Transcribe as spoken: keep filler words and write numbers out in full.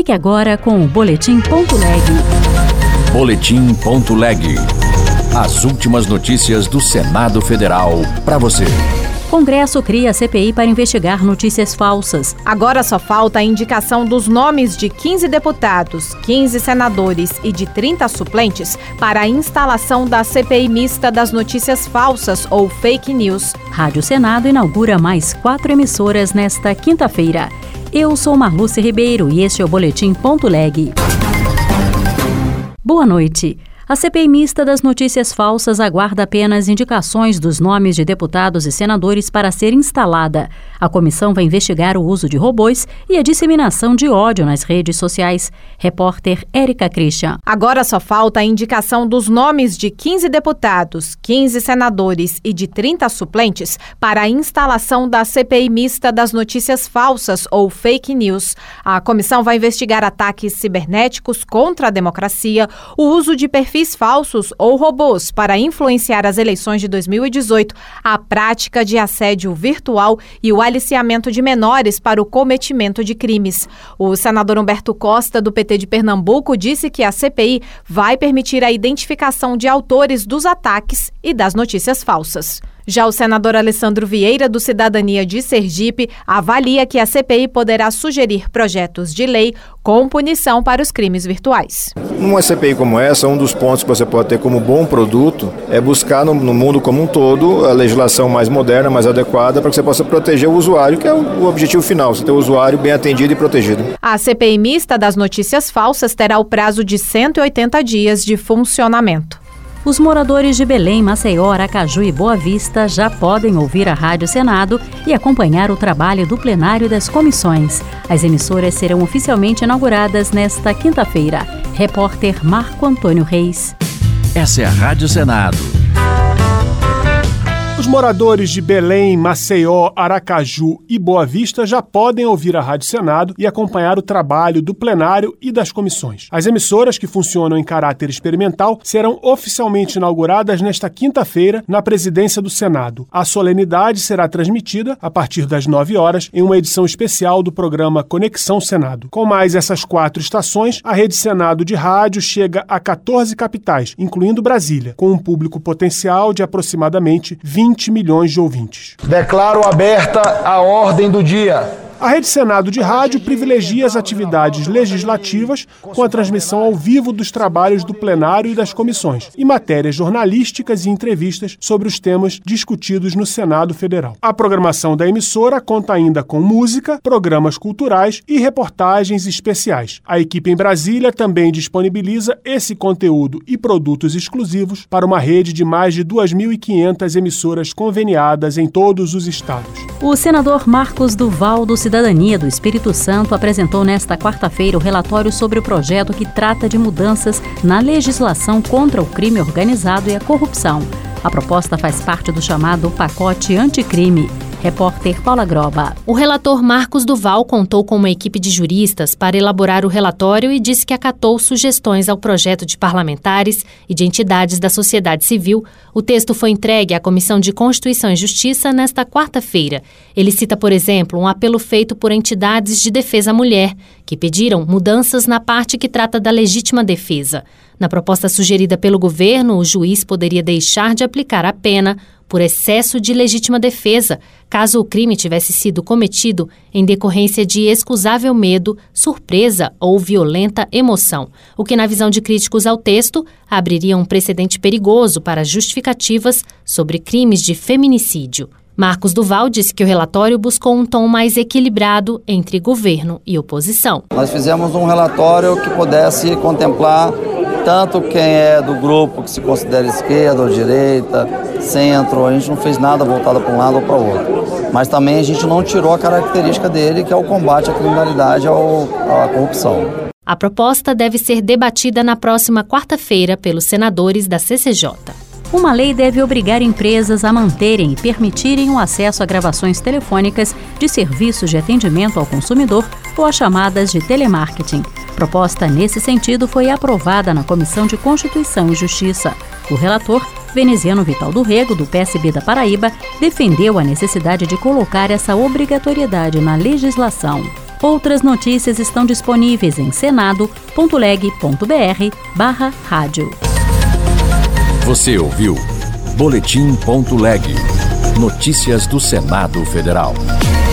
Fique agora com o Boletim Ponto Leg. Boletim Ponto Leg. As últimas notícias do Senado Federal para você. Congresso cria a C P I para investigar notícias falsas. Agora só falta a indicação dos nomes de quinze deputados, quinze senadores e de trinta suplentes para a instalação da C P I mista das notícias falsas ou fake news. Rádio Senado inaugura mais quatro emissoras nesta quinta-feira. Eu sou Marluce Ribeiro e este é o Boletim Ponto Leg. Boa noite. A C P I mista das notícias falsas aguarda apenas indicações dos nomes de deputados e senadores para ser instalada. A comissão vai investigar o uso de robôs e a disseminação de ódio nas redes sociais. Repórter Érica Christian. Agora só falta a indicação dos nomes de quinze deputados, quinze senadores e de trinta suplentes para a instalação da C P I mista das notícias falsas ou fake news. A comissão vai investigar ataques cibernéticos contra a democracia, o uso de perfis falsos ou robôs para influenciar as eleições de dois mil e dezoito, a prática de assédio virtual e o aliciamento de menores para o cometimento de crimes. O senador Humberto Costa, do P T de Pernambuco, disse que a C P I vai permitir a identificação de autores dos ataques e das notícias falsas. Já o senador Alessandro Vieira, do Cidadania de Sergipe, avalia que a C P I poderá sugerir projetos de lei com punição para os crimes virtuais. Numa C P I como essa, um dos pontos que você pode ter como bom produto é buscar no, no mundo como um todo a legislação mais moderna, mais adequada, para que você possa proteger o usuário, que é o, o objetivo final, você ter o usuário bem atendido e protegido. A C P I mista das notícias falsas terá o prazo de cento e oitenta dias de funcionamento. Os moradores de Belém, Maceió, Aracaju e Boa Vista já podem ouvir a Rádio Senado e acompanhar o trabalho do plenário das comissões. As emissoras serão oficialmente inauguradas nesta quinta-feira. Repórter Marco Antônio Reis. Essa é a Rádio Senado. Os moradores de Belém, Maceió, Aracaju e Boa Vista já podem ouvir a Rádio Senado e acompanhar o trabalho do plenário e das comissões. As emissoras, que funcionam em caráter experimental, serão oficialmente inauguradas nesta quinta-feira na presidência do Senado. A solenidade será transmitida a partir das nove horas em uma edição especial do programa Conexão Senado. Com mais essas quatro estações, a Rede Senado de rádio chega a quatorze capitais, incluindo Brasília, com um público potencial de aproximadamente vinte milhões de ouvintes. Declaro aberta a ordem do dia. A Rede Senado de rádio privilegia as atividades legislativas com a transmissão ao vivo dos trabalhos do plenário e das comissões e matérias jornalísticas e entrevistas sobre os temas discutidos no Senado Federal. A programação da emissora conta ainda com música, programas culturais e reportagens especiais. A equipe em Brasília também disponibiliza esse conteúdo e produtos exclusivos para uma rede de mais de duas mil e quinhentas emissoras conveniadas em todos os estados. O senador Marcos Duval, do Cidadania do Espírito Santo, apresentou nesta quarta-feira o relatório sobre o projeto que trata de mudanças na legislação contra o crime organizado e a corrupção. A proposta faz parte do chamado pacote anticrime. Repórter Paula Groba. O relator Marcos Duval contou com uma equipe de juristas para elaborar o relatório e disse que acatou sugestões ao projeto de parlamentares e de entidades da sociedade civil. O texto foi entregue à Comissão de Constituição e Justiça nesta quarta-feira. Ele cita, por exemplo, um apelo feito por entidades de defesa à mulher, que pediram mudanças na parte que trata da legítima defesa. Na proposta sugerida pelo governo, o juiz poderia deixar de aplicar a pena por excesso de legítima defesa, caso o crime tivesse sido cometido em decorrência de excusável medo, surpresa ou violenta emoção, o que, na visão de críticos ao texto, abriria um precedente perigoso para justificativas sobre crimes de feminicídio. Marcos Duval disse que o relatório buscou um tom mais equilibrado entre governo e oposição. Nós fizemos um relatório que pudesse contemplar tanto quem é do grupo que se considera esquerda ou direita, centro, a gente não fez nada voltado para um lado ou para o outro. Mas também a gente não tirou a característica dele, que é o combate à criminalidade e à corrupção. A proposta deve ser debatida na próxima quarta-feira pelos senadores da C C J. Uma lei deve obrigar empresas a manterem e permitirem o acesso a gravações telefônicas de serviços de atendimento ao consumidor ou a chamadas de telemarketing. Proposta nesse sentido foi aprovada na Comissão de Constituição e Justiça. O relator, veneziano Vital do Rego, do P S B da Paraíba, defendeu a necessidade de colocar essa obrigatoriedade na legislação. Outras notícias estão disponíveis em senado ponto leg ponto br barra rádio. Você ouviu Boletim ponto leg. Notícias do Senado Federal.